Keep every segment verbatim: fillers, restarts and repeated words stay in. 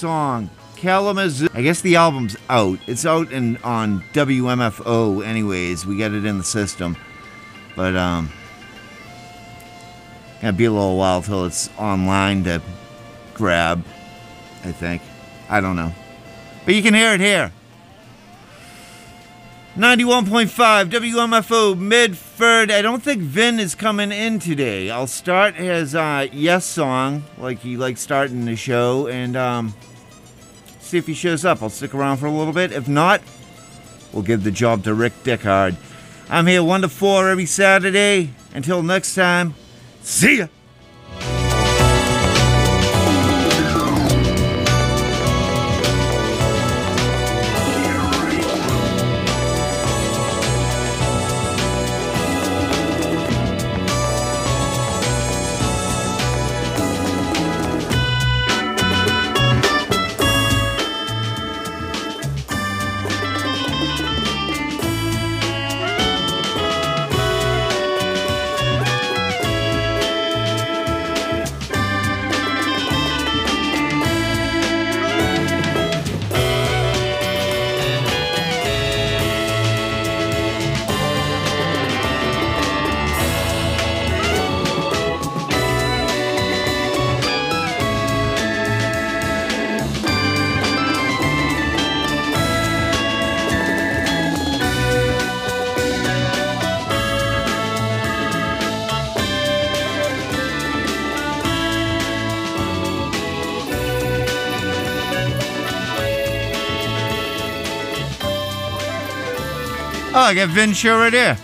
Song. Kalamazoo. I guess the album's out. It's out in on W M F O anyways. We got it in the system. But, um... gonna be a little while till it's online to grab, I think. I don't know. But you can hear it here. ninety-one point five W M F O Medford. I don't think Vin is coming in today. I'll start his uh, Yes Song, like he likes starting the show, and um, see if he shows up. I'll stick around for a little bit. If not, we'll give the job to Rick Dickard. I'm here one to four every Saturday. Until next time, see ya! Oh, I got Vin show right here.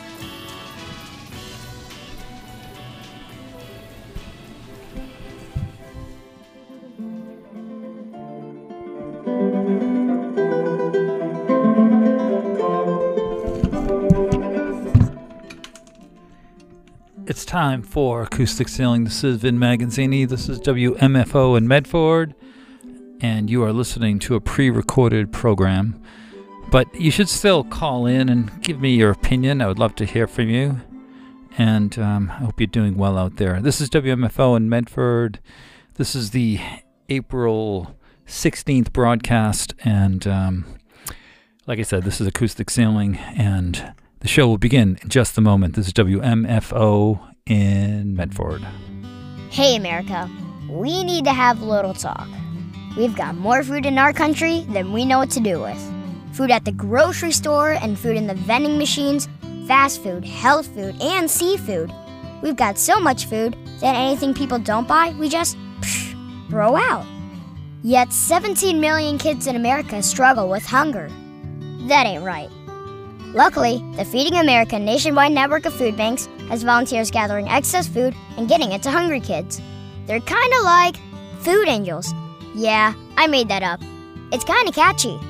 It's time for Acoustic Sailing. This is Vin Magazzini. This is W M F O in Medford. And you are listening to a pre-recorded program. But you should still call in and give me your opinion. I would love to hear from you. And um, I hope you're doing well out there. This is W M F O in Medford. This is the April sixteenth broadcast. And um, like I said, this is Acoustic Sailing. And the show will begin in just a moment. This is W M F O in Medford. Hey, America. We need to have a little talk. We've got more food in our country than we know what to do with. Food at the grocery store and food in the vending machines, fast food, health food, and seafood. We've got so much food that anything people don't buy, we just psh, throw out. Yet seventeen million kids in America struggle with hunger. That ain't right. Luckily, the Feeding America nationwide network of food banks has volunteers gathering excess food and getting it to hungry kids. They're kind of like food angels. Yeah, I made that up. It's kind of catchy.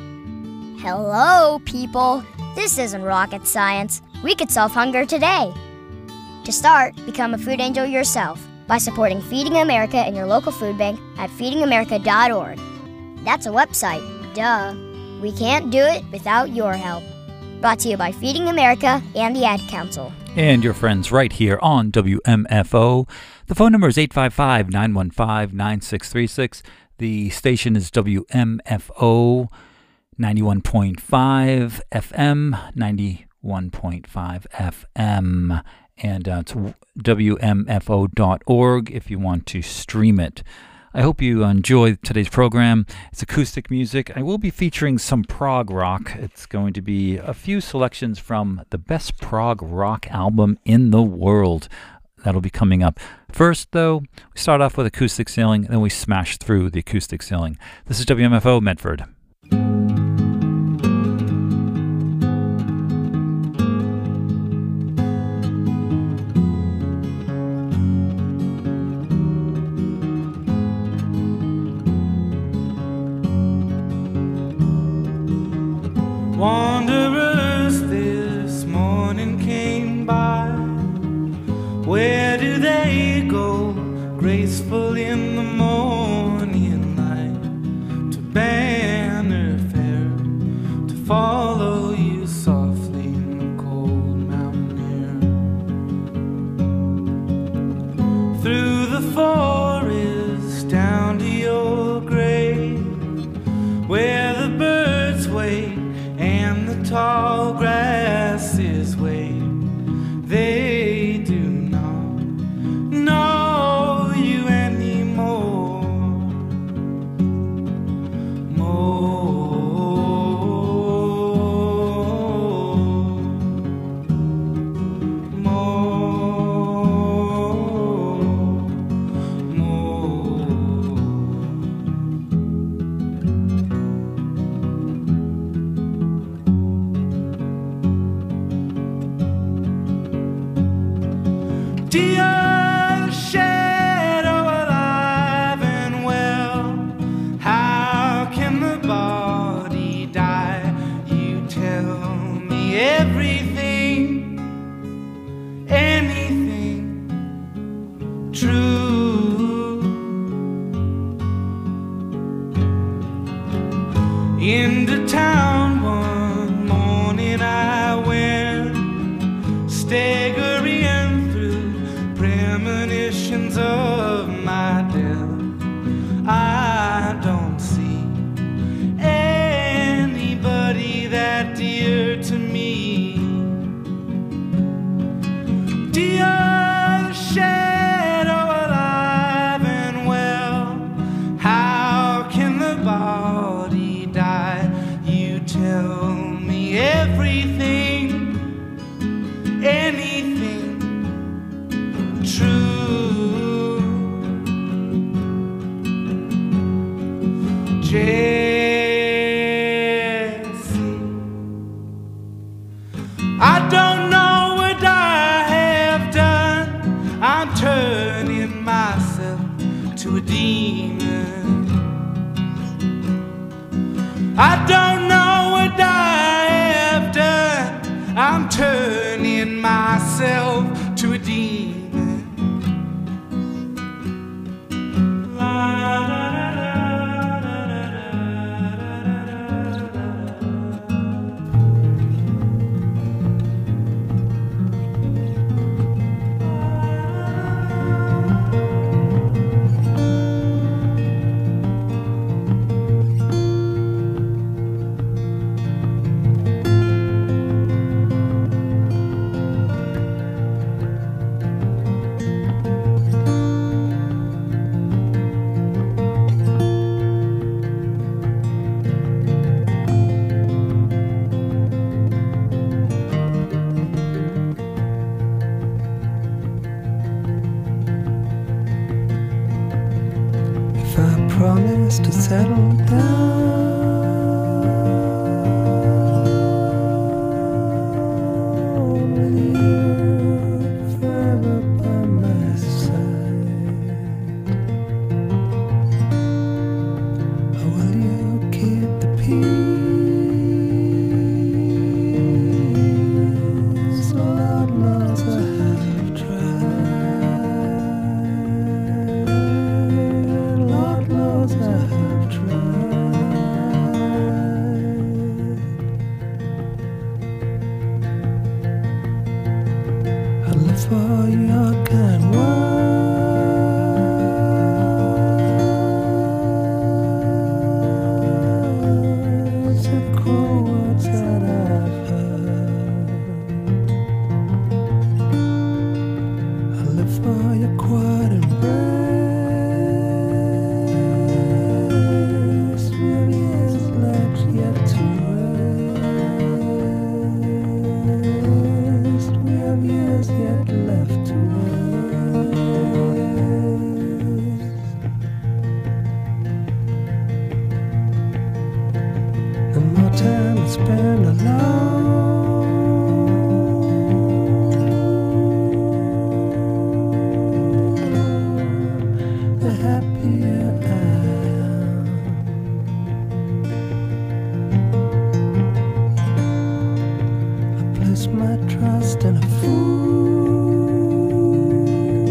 Hello, people. This isn't rocket science. We could solve hunger today. To start, become a food angel yourself by supporting Feeding America in your local food bank at feeding america dot org. That's a website, duh. We can't do it without your help. Brought to you by Feeding America and the Ad Council. And your friends right here on W M F O. The phone number is eight five five, nine one five, nine six three six. The station is W M F O ninety-one point five F M, ninety-one point five F M, and uh, it's W M F O dot org if you want to stream it. I hope you enjoy today's program. It's acoustic music. I will be featuring some prog rock. It's going to be a few selections from the best prog rock album in the world. That'll be coming up. First, though, we start off with acoustic sailing, and then we smash through the acoustic sailing. This is W M F O Medford. Wanderers this morning came by. Where do they go? Graceful in the morning light, to Banner Fair, to follow you softly in the cold mountain air. Through the forest, down to your grave, into town one morning I went, staggering through premonitions of my death. I don't see anybody that dear to me. Dear shadow alive and well, how can the body die? You tell me everything, anything true. Jesse, I don't know what I have done. I'm turning myself to a demon. I don't know what I have done. I'm turning myself to a demon. Promise to settle down with you forever by my side. Or will you keep the peace? Lord knows I have tried. Lord knows I have tried. I live for your kind words, the cool words that I've heard. I live for your quiet embrace. With years left yet to waste. We have years yet left to waste. The more time I spend alone, the happier I am. I place my trust in a fool.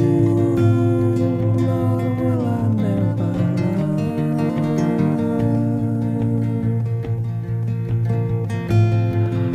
Lord, will I never learn?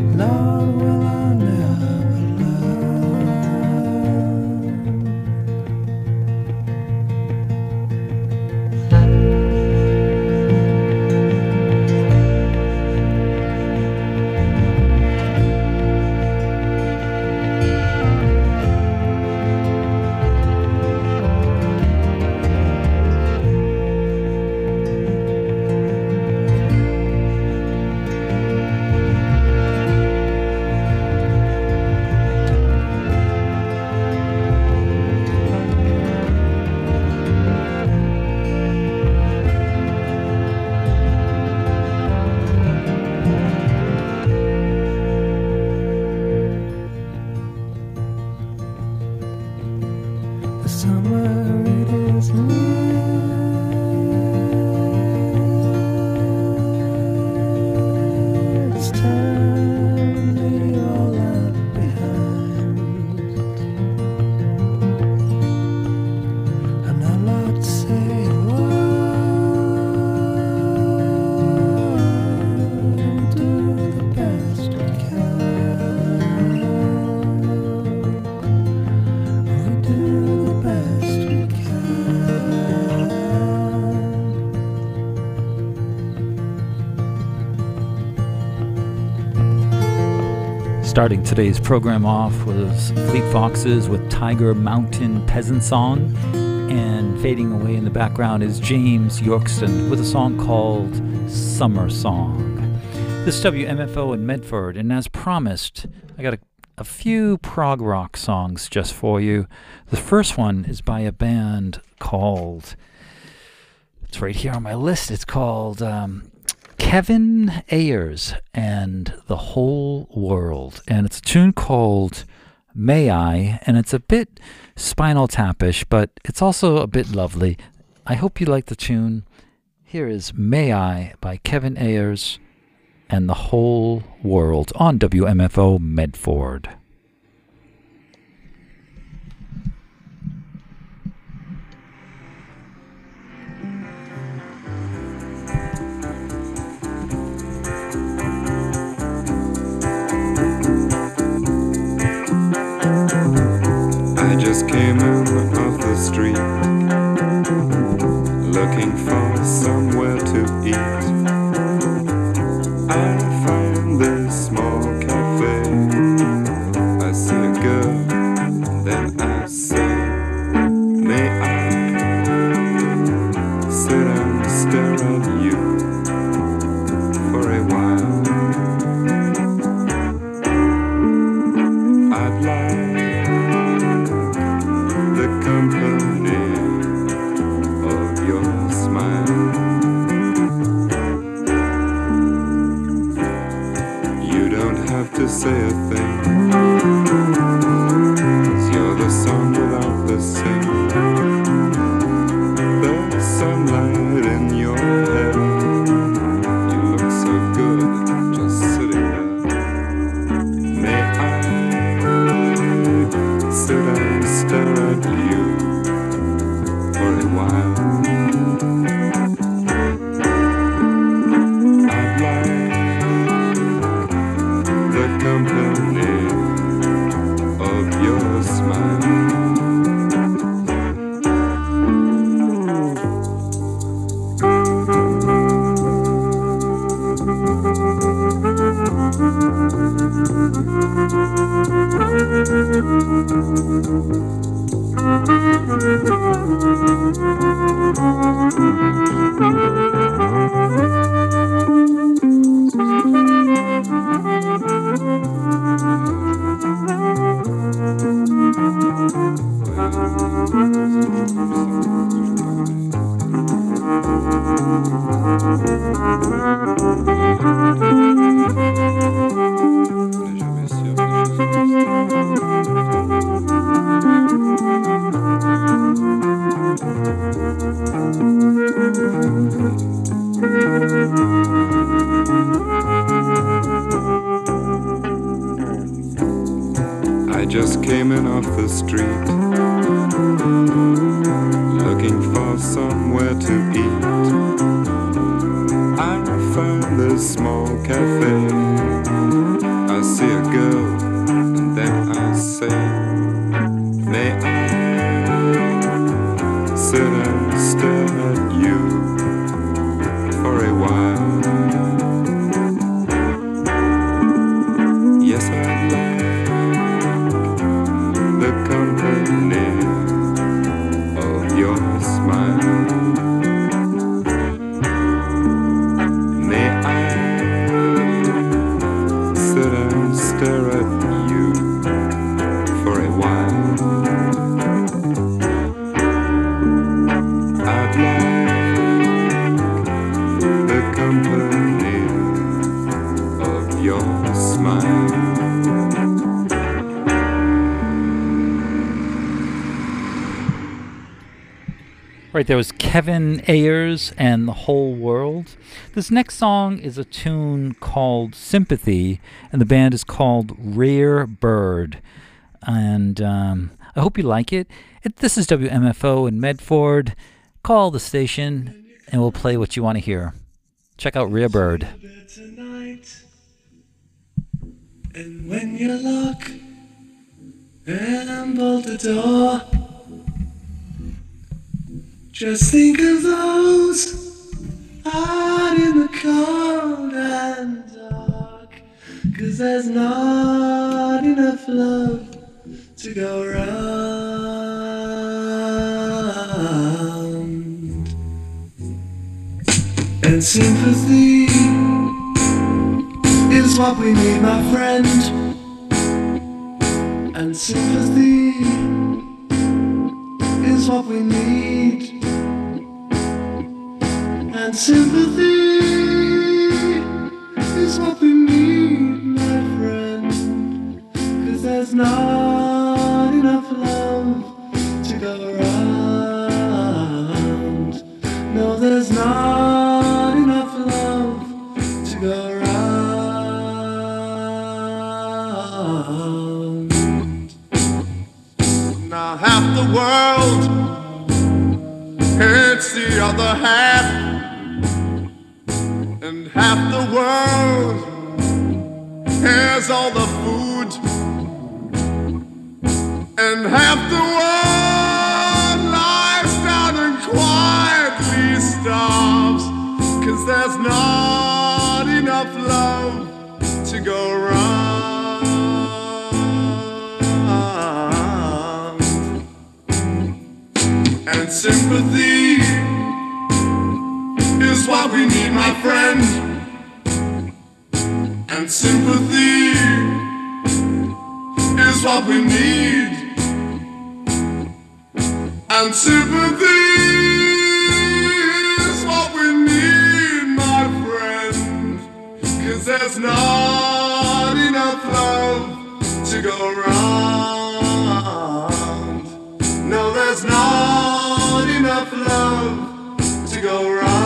Starting today's program off was Fleet Foxes with Tiger Mountain Peasant Song, and fading away in the background is James Yorkston with a song called Summer Song. This is W M F O in Medford, and as promised, I got a, a few prog rock songs just for you. The first one is by a band called, it's right here on my list, it's called um, Kevin Ayers and the Whole World, and it's a tune called May I, and it's a bit Spinal Tap-ish, but it's also a bit lovely. I hope you like the tune. Here is May I by Kevin Ayers and the Whole World on W M F O Medford. I just came in off the street, looking for somewhere to eat. I find this small cafe. I see a girl, then I say, may I sit and stare at you for a while? I'd like the company of your smile. You don't have to say a thing, 'cause you're the song without the sing. The sunlight in your hair, you look so good just sitting there. May I sit and stare at you for a while? I'd like the company of your smile. I just came in off the street, looking for somewhere to eat. I find this small cafe. I see a girl, and then I say, may I sit and stare at you for a while? Yes, I'd like the company of your smile. May I sit and stare at you for a while? I'd like the company of your smile. Right, there was Kevin Ayers and the Whole World. This next song is a tune called Sympathy, and the band is called Rare Bird. And um, I hope you like it. it. This is W M F O in Medford. Call the station, and we'll play what you want to hear. Check out Rare Bird. Tonight, and when you lock and bolt the door, just think of those out in the cold and dark. 'cause there's not enough love to go round. And sympathy is what we need, my friend. And sympathy is what we need. And sympathy is what we need, my friend. 'Cause there's not enough love to go around. No, there's not enough love to go around. Now half the world hates the other half, and half the world has all the food, and half the world lies down and quietly starves, 'cause there's not enough love to go around. And sympathy is what we need, my friend. And sympathy is what we need. And sympathy is what we need, my friend. 'Cause there's not enough love to go around. No, there's not enough love to go around.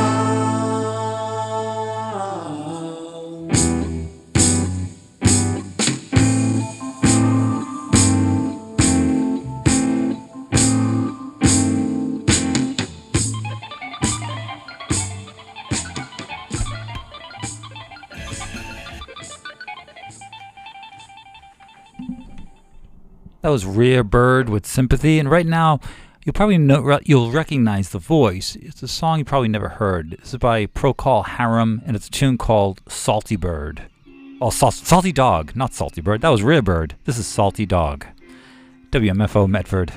That was Rare Bird with Sympathy, and right now you'll probably know, you'll recognize the voice. It's a song you probably never heard. This is by Procol Harum, and it's a tune called Salty Bird. Oh, Sal- Salty Dog, not Salty Bird. That was Rare Bird. This is Salty Dog. W M F O Medford.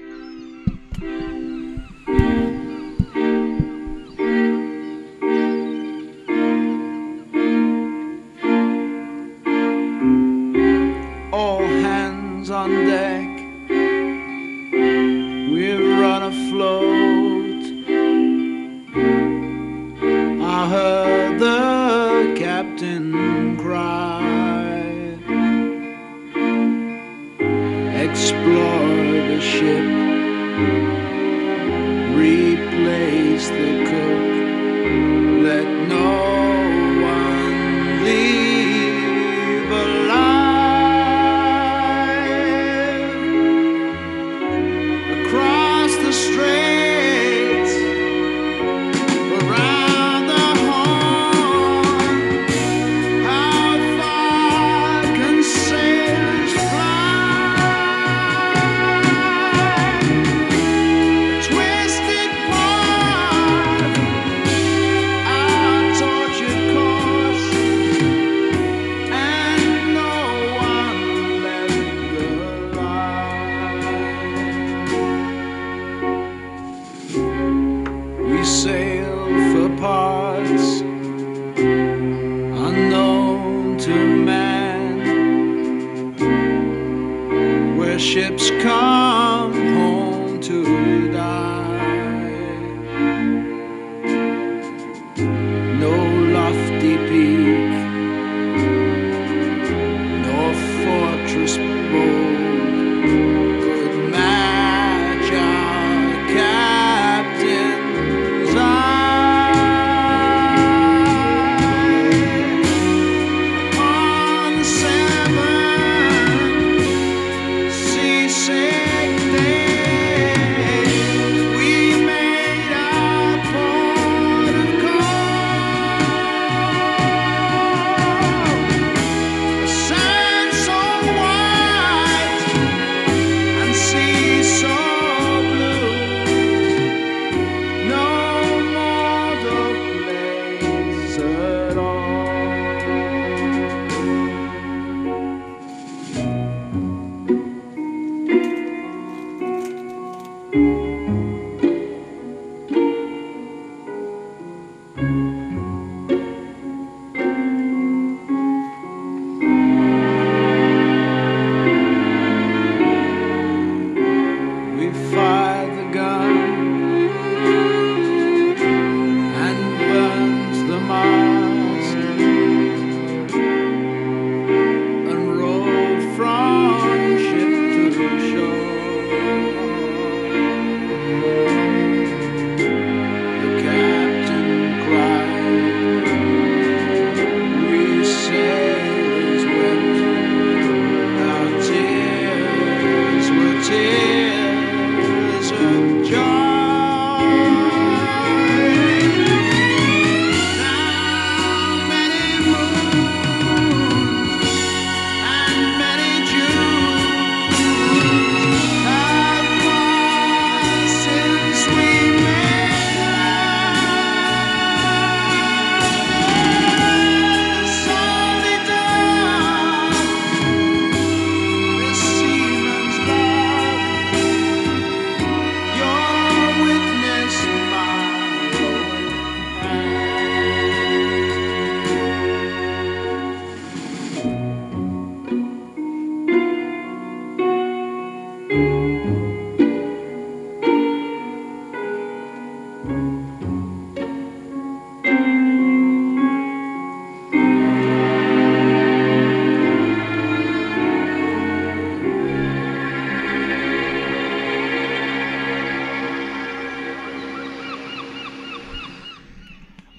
All hands on deck, we're run afloat. I heard the captain cry, explore the ship, replace the cook, let no one leave alive. Across the straits, around the horn, how far can sailors fly? Twisted part, our tortured course, and no one left alive. We sail for parts unknown to man, where ships come home to die. No lofty peak, nor fortress bold could match our captain's eye. On the seven seasick days, we made our port of call.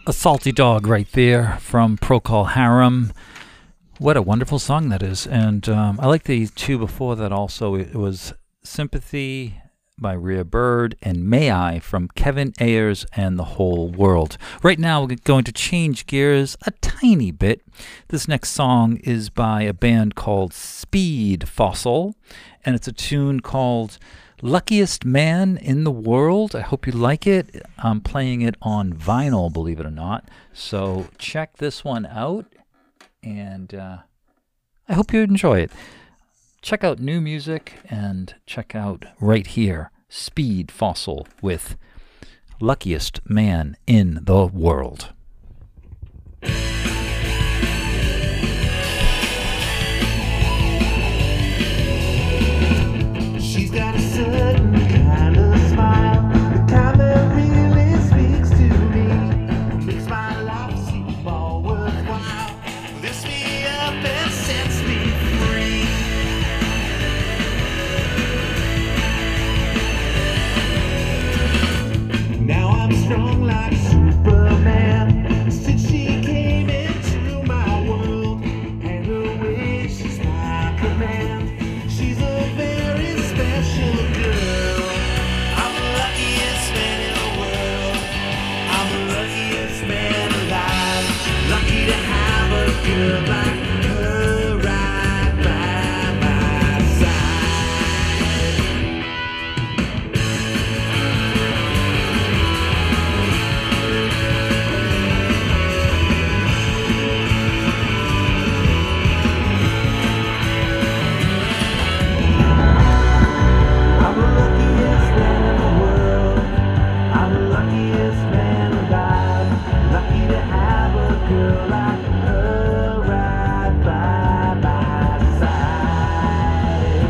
A Salty Dog right there from Procol Harum. What a wonderful song that is. And um, I like the two before that also. It was Sympathy by Rhea Bird and May I from Kevin Ayers and the Whole World. Right now we're going to change gears a tiny bit. This next song is by a band called Speed Fossil, and it's a tune called Luckiest Man in the World. I hope you like it. I'm playing it on vinyl, believe it or not. So check this one out, and uh, I hope you enjoy it. Check out new music and check out right here Speed Fossil with Luckiest Man in the World. She's got a certain kind of smile, the kind that really speaks to me, makes my life seem more worthwhile, lifts me up and sets me free. Now I'm strong like Superman, since she came into my world, and the way she's my command, she's a very special girl. I'm the luckiest man in the world, I'm the luckiest man alive, lucky to have a girl like her right by my side. I'm the luckiest man in the world, I'm the luckiest man alive, lucky to have a girl like her right by my side.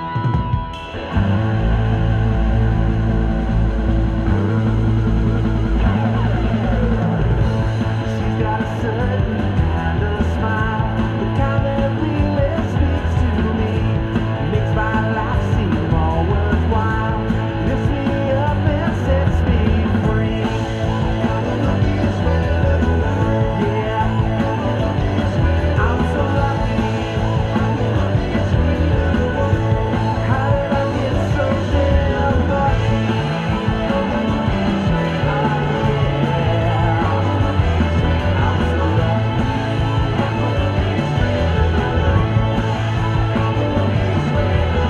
She's got a certain kind of smile, the kind that really speaks to me, makes my life seem more worthwhile, lifts me up and sets me free. I'm the luckiest man in the world, yeah. I'm so lucky. I'm the luckiest man in the world. How did I get so damn lucky? I'm the luckiest man, yeah. I'm so lucky. I'm the luckiest man in the world. I'm the luckiest man in the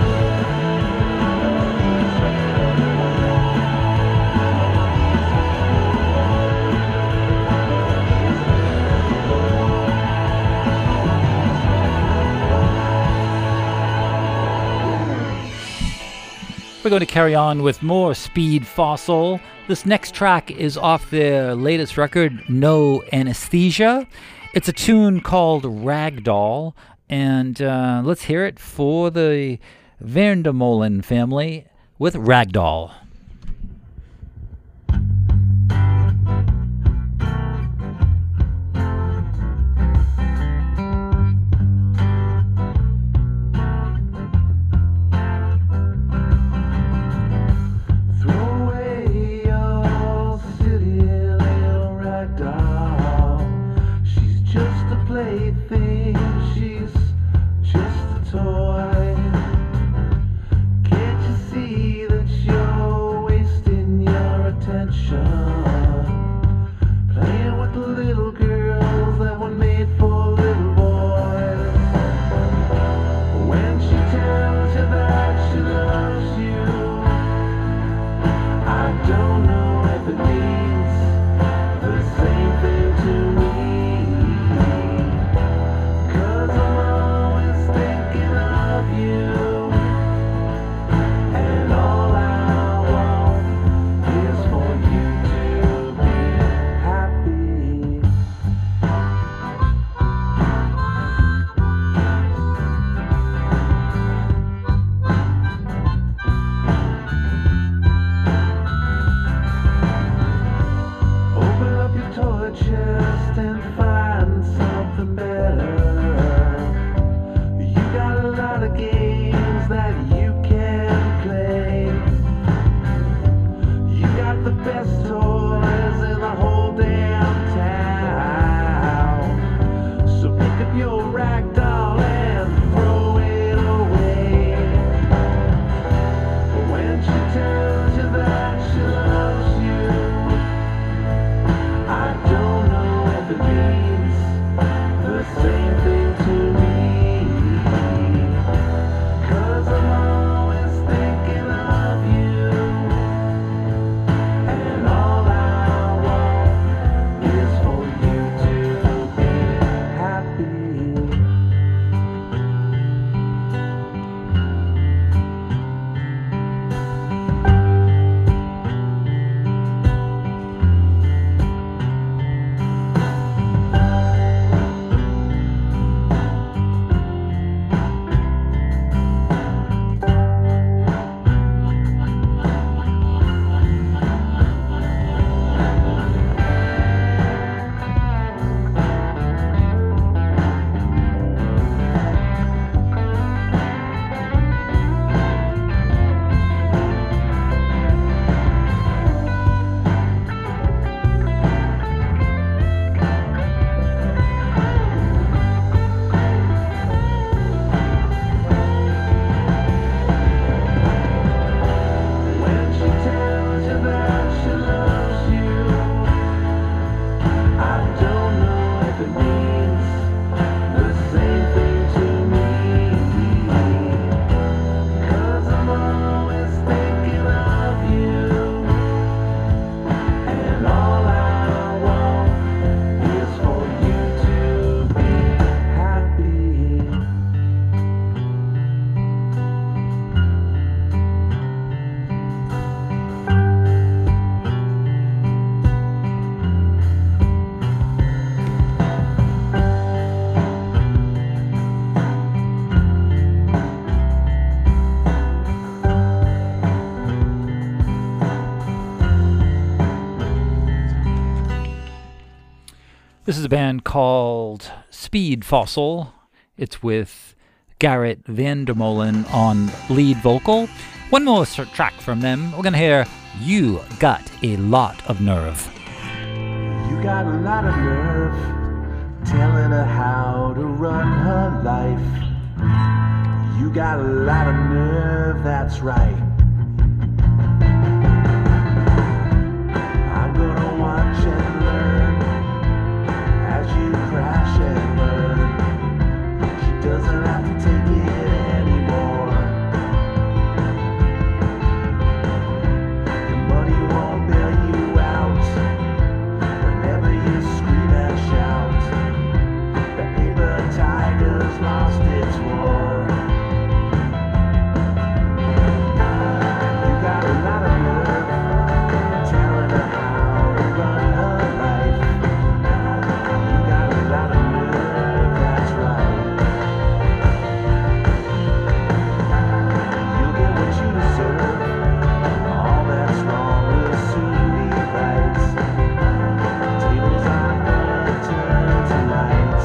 We're going to carry on with more Speed Fossil. This next track is off their latest record, No Anesthesia. It's a tune called Ragdoll, and uh, let's hear it for the Vandermolen family with Ragdoll. Throw away your silly little rag doll. She's just a plaything, she's just a toy. Can't you see that you're wasting your attention? Playing with the little girls that were made for little boys. When she tells you that she loves you, I don't know if it means the same thing to me, 'cause I'm always thinking of if it means the same thing to me. 'Cause I'm always thinking of you, and all I want is for you to be happy. When she tells you that she loves you, I don't know if it means the same thing to me. 'Cause I'm always thinking of you, and all I want is for you to be happy. This is a band called Speed Fossil. It's with Garrett Vandermolen on lead vocal. One more s- track from them. We're going to hear You Got a Lot of Nerve. You got a lot of nerve, telling her how to run her life. You got a lot of nerve, that's right. I'm gonna watch and learn as you crash and burn. She doesn't have to take it anymore. Your money won't bail you out whenever you scream and shout. The paper tiger's lost its war. You got a lot of nerve, telling her how to run her life. You got a lot of nerve, that's right. You'll get what you deserve. All that's wrong will soon be right. Tables are gonna turn tonight.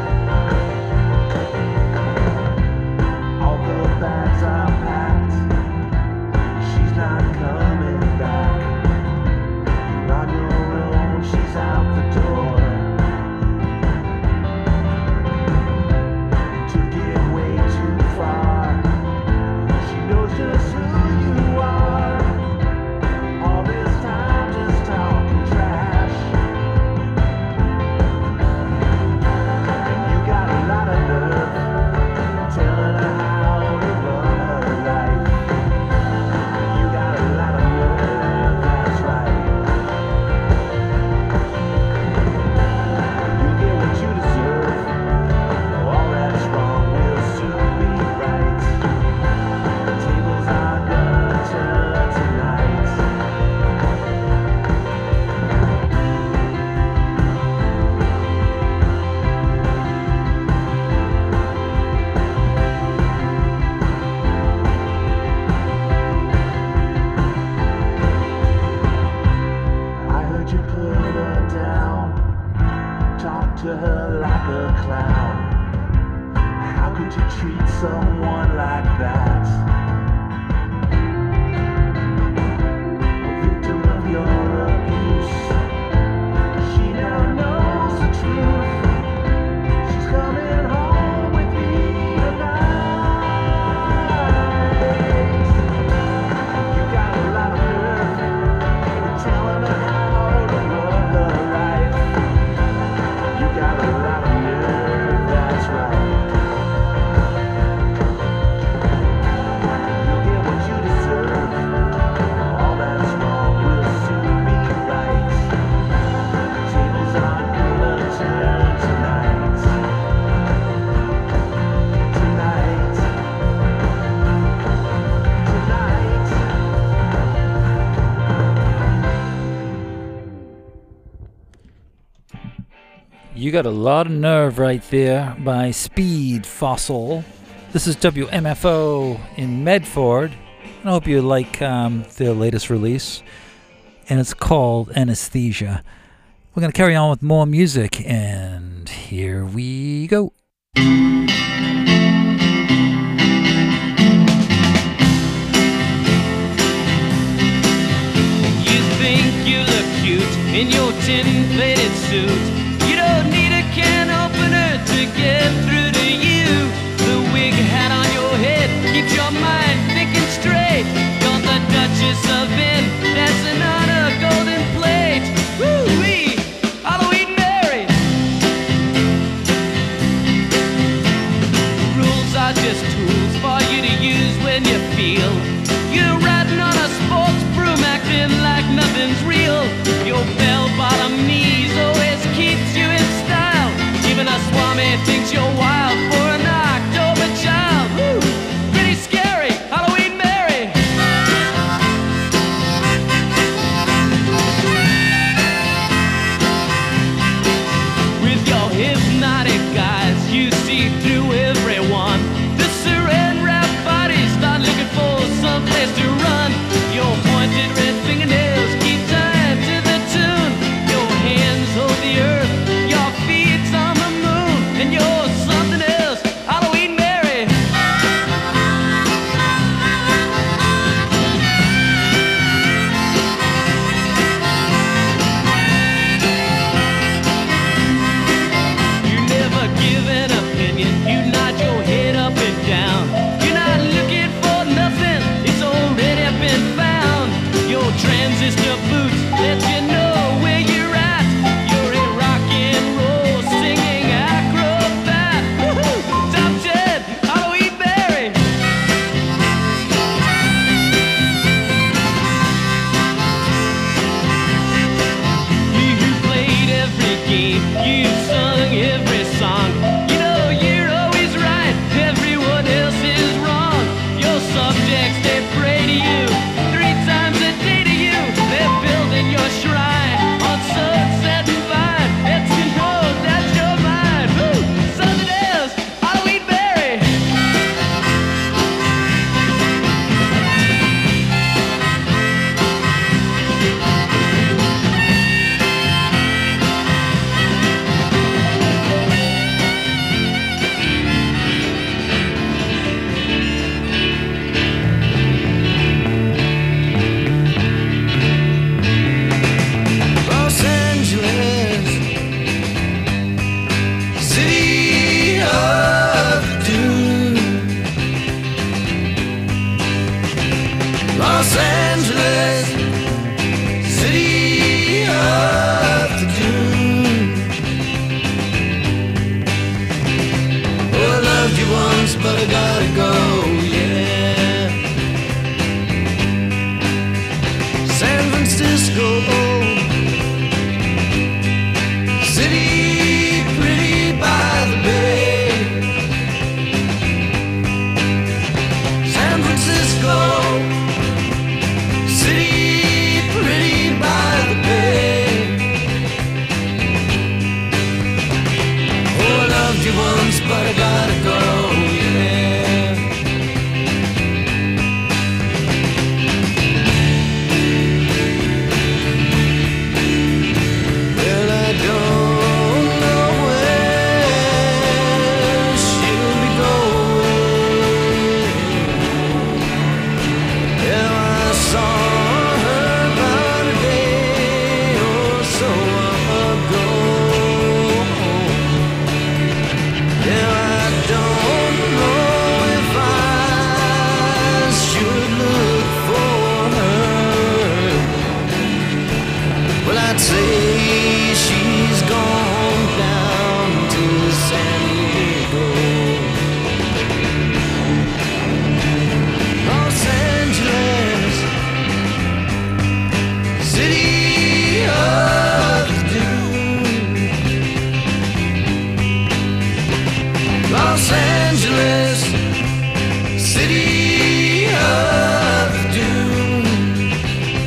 All the bags are packed. She's not coming back. You're on your own, she's out the door. You took it way too far. She knows just who you are. All this time just talking trash. And you got a lot of nerve, telling her how to run her life. You got a lot of nerve, that's right. You get what you deserve. All that's wrong will soon be right. The tables are gonna turn tonight. I heard you put her down, talk to her like a clown. How could you treat someone like that? A victim of your abuse. She now knows the truth. She's coming home with me tonight. You got a lot of nerve, telling her how to run her life. You Got a Lot of Nerve right there by Speed Fossil. This is W M F O in Medford. I hope you like um, their latest release, and it's called Anesthesia. We're going to carry on with more music, and here we go. In your tin-plated suit, you don't need a can opener to get through to you. The wig hat on your head keeps your mind thinking straight. You're the Duchess of Vin, dancing on a golden plate. Woo-wee, Halloween Mary. Rules are just tools for you to use when you feel you're riding on a sports broom, acting like nothing's real. Your bell-bottom knees always keeps you in style. Even a swami thinks you're wild for an October child. Woo! Pretty scary, Halloween Mary. With your hypnotic eyes, you see through everyone. The saran wrap bodies start looking for some place to run. Your pointed red fingernails keep time to the tune. Your hands hold the earth, your feet's on the moon, and you're something else, Halloween Mary. You never give an opinion, you nod your head up and down. You're not looking for nothing, it's already been found. Your transistor boots let you know where you're at. You're a rock and roll singing acrobat. Woo-hoo! Top ten, Halloween Mary. You who played every game, you sung every song. You know you're always right, everyone else is wrong. Your subjects, they pray to you three times a day to you. They're building your shrine on Sunset and Vine. It's control, that's your mind. Woo! Something else, Halloween Mary. Los Angeles, city of doom. Los Angeles, city of the doom. Oh, I loved you once, but I gotta go, yeah. San Francisco, city pretty by the bay. San Francisco, city pretty by the bay. Oh, I loved you once, but I gotta go, yeah. Well, I don't know where she'll be going. Yeah, I saw her about a day or so ago. Yeah, I don't know if I should look for her. Well, I'd say she's gone down to San Diego. Los Angeles, city of doom. Los Angeles, city of doom.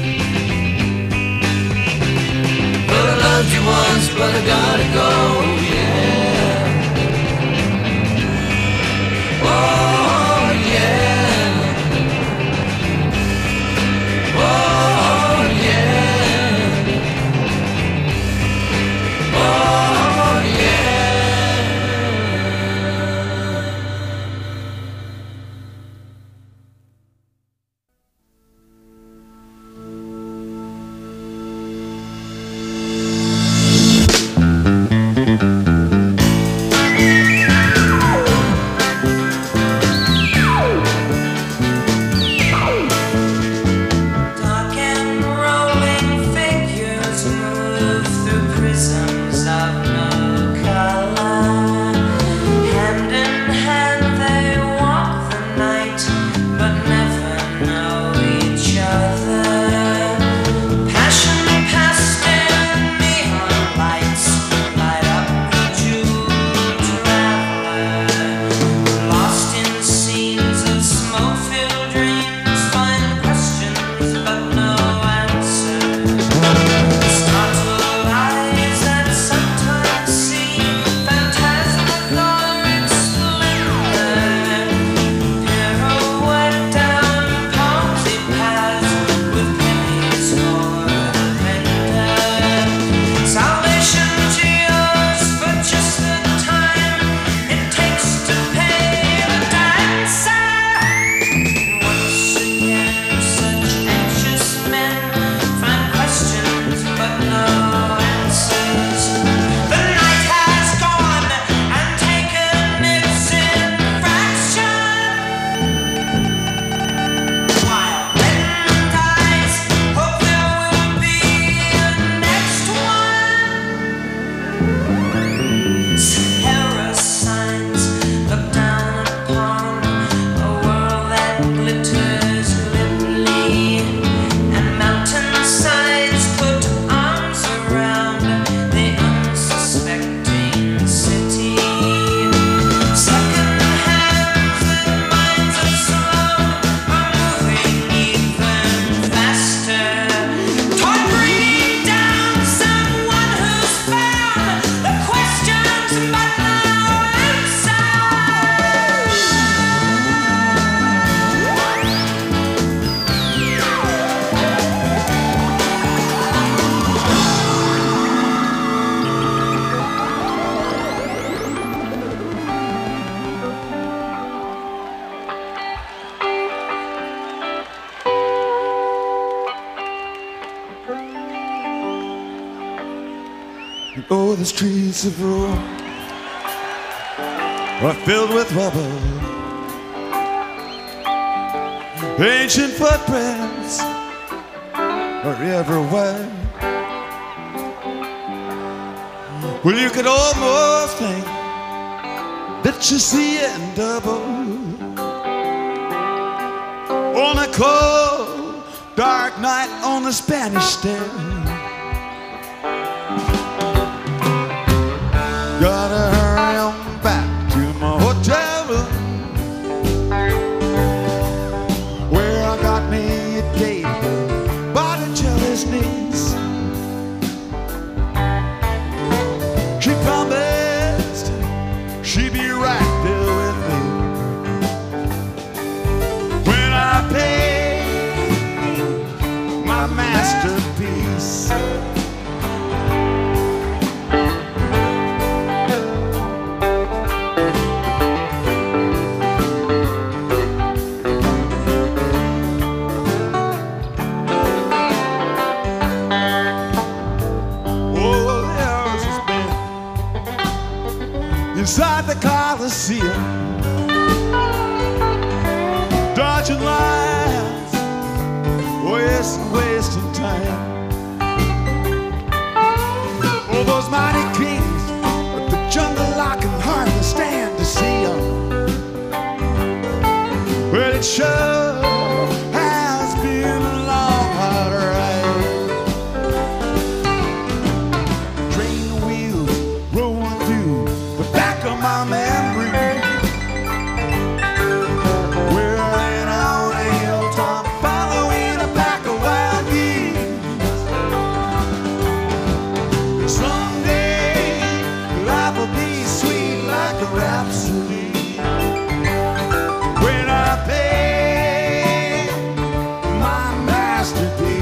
But I loved you once, but I gotta go, yeah. Oh, the streets of Rome are filled with rubble. Ancient footprints are everywhere. Well, you could almost think that you see it in double. On a cold, dark night on the Spanish Stair. Gotta hurry on back to my hotel room, where I got me a date, Botticelli's niece. She promised she'd be right there with me when I pay my masterpiece. Inside the Coliseum, dodging lines, oh yes, and wasting time. Oh, those mighty kings of the jungle, I can hardly stand to see them. Well, it sure has been a long, hard ride. Train wheels rolling through the back of my memory, where I ain't on a hilltop following a pack of wild geese. Someday life will be sweet like a rhapsody when I pay my masterpiece.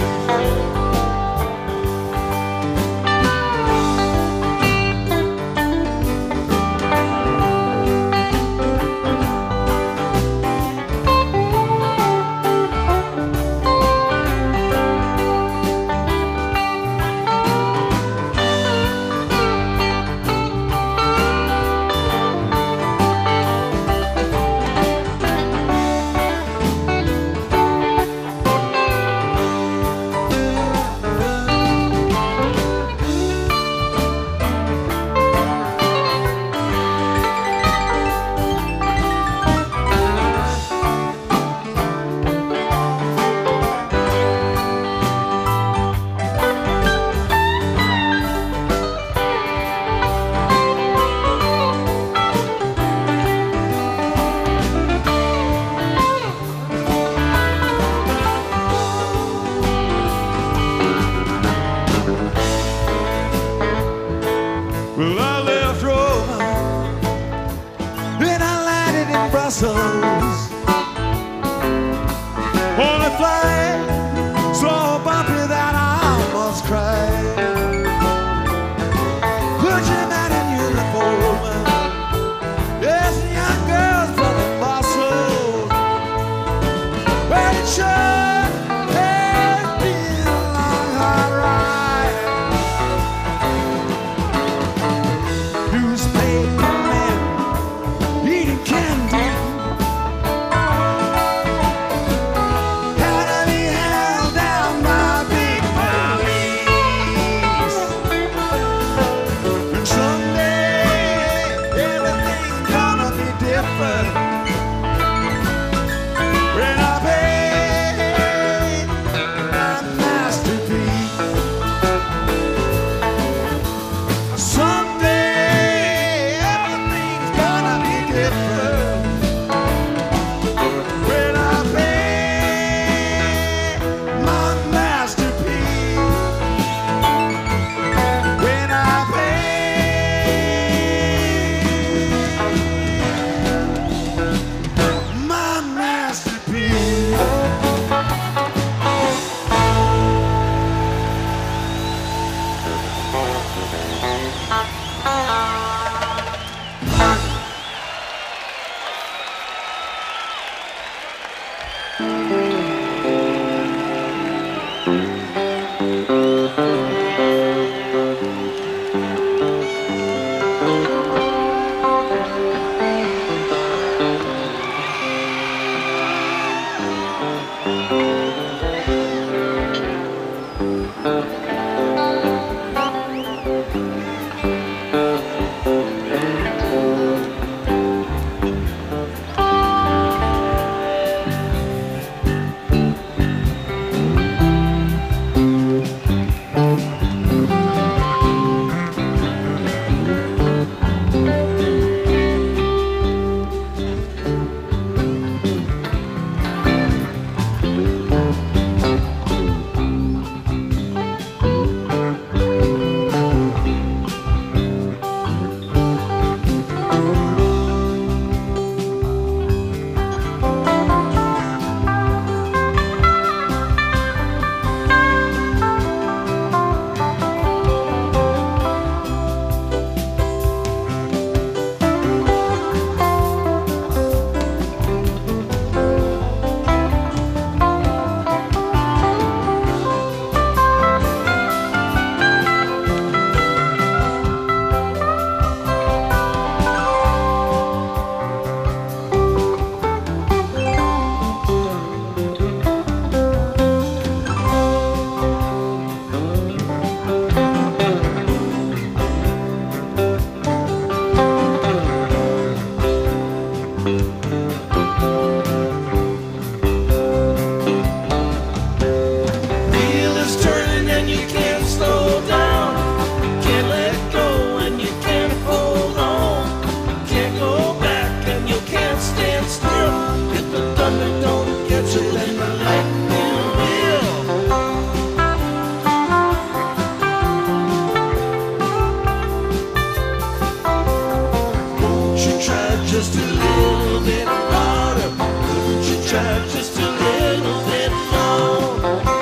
just a little bit harder? Couldn't you try just a little bit more?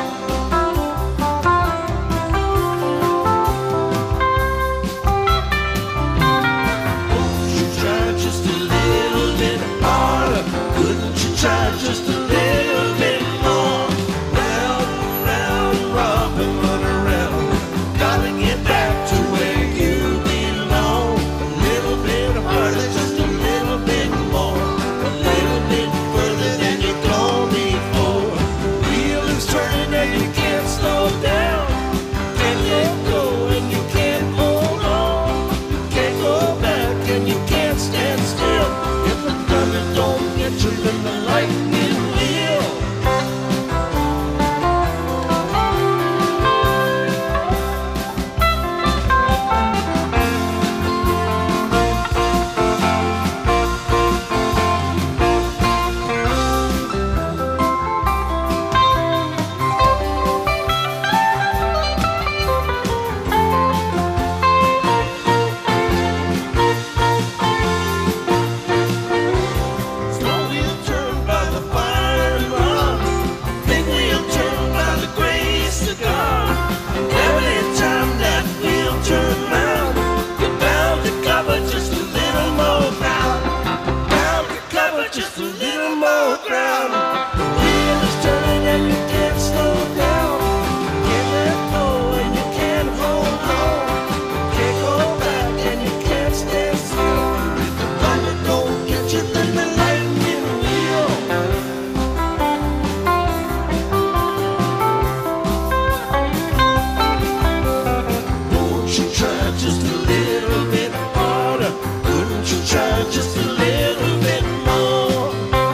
Won't you try just a little bit harder? Couldn't you try just a little bit more? Round and round, Robin, run around. Gotta get back to where you belong. A little bit harder, just a little bit more. A little bit further than you've gone before. Wheel is turning and you can't slow down. Can't let go and you can't hold on. You can't go back and you can't stand still. If the thunder don't get you, then the lightning will. Slow wheel turn by the fire and run. Big wheel turn by the grace of God. Every time that wheel turn round, you're bound to cover just a little more ground. Bound to cover just a little more ground. The wheel is turning and you can't slow down. You can't let go and you can't hold on. You can't go back and you can't stand still. If the thunder don't get you, then the lightning will. Won't you try just a little bit harder? Couldn't you try just a little bit more?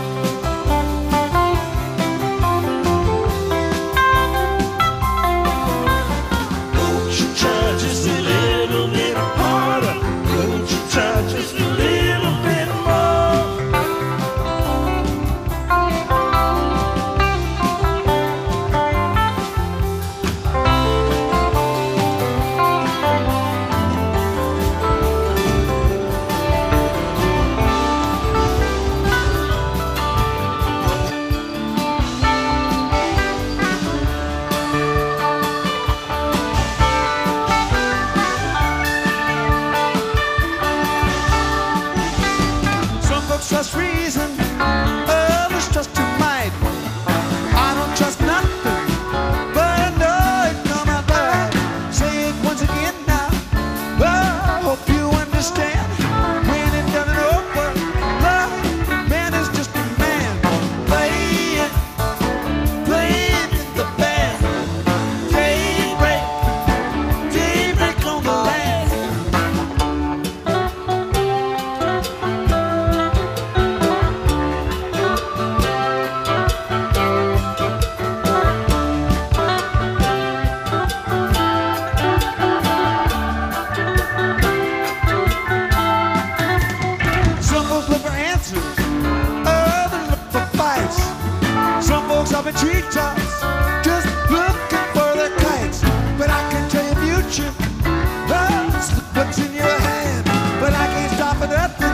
Won't you try just a little bit harder? Couldn't you try just a little bit more? Some folks trust reason, others trust your might. I don't trust nothing, but I know it come out right. Say it once again now. I hope you understand. When it's done and over, love, man is just a man. Play it, play it in the band. Daybreak, daybreak on the land. Some folks look for answers, others look for fights. Some folks up in treetops, just looking for their kites. But I can tell you future, oh, it's the books in your hand. But I can't stop at nothing.